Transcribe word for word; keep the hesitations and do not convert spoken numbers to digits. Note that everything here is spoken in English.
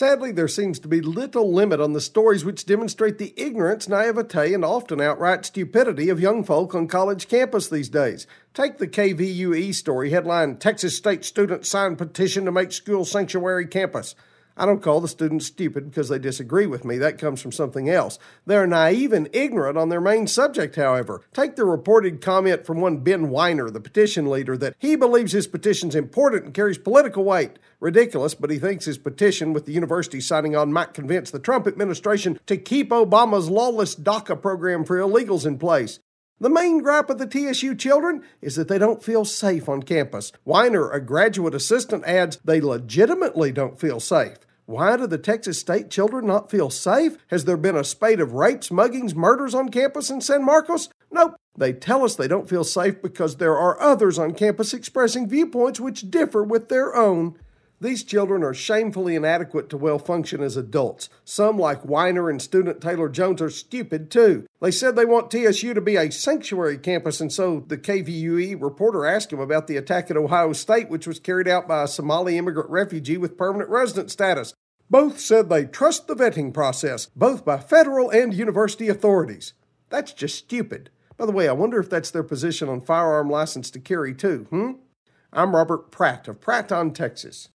Sadly, there seems to be little limit on the stories which demonstrate the ignorance, naivete, and often outright stupidity of young folk on college campus these days. Take the K V U E story headline, Texas State Students Sign Petition to Make School Sanctuary Campus. I don't call the students stupid because they disagree with me. That comes from something else. They're naive and ignorant on their main subject, however. Take the reported comment from one Ben Weiner, the petition leader, that he believes his petition's important and carries political weight. Ridiculous, but he thinks his petition, with the university signing on, might convince the Trump administration to keep Obama's lawless DACA program for illegals in place. The main gripe of the T S U children is that they don't feel safe on campus. Weiner, a graduate assistant, adds they legitimately don't feel safe. Why do the Texas State children not feel safe? Has there been a spate of rapes, muggings, murders on campus in San Marcos? Nope. They tell us they don't feel safe because there are others on campus expressing viewpoints which differ with their own. These children are shamefully inadequate to well function as adults. Some, like Weiner and student Taylor Jones, are stupid too. They said they want T S U to be a sanctuary campus, and so the K V U E reporter asked him about the attack at Ohio State, which was carried out by a Somali immigrant refugee with permanent resident status. Both said they trust the vetting process, both by federal and university authorities. That's just stupid. By the way, I wonder if that's their position on firearm license to carry too, hmm? I'm Robert Pratt of Pratt on Texas.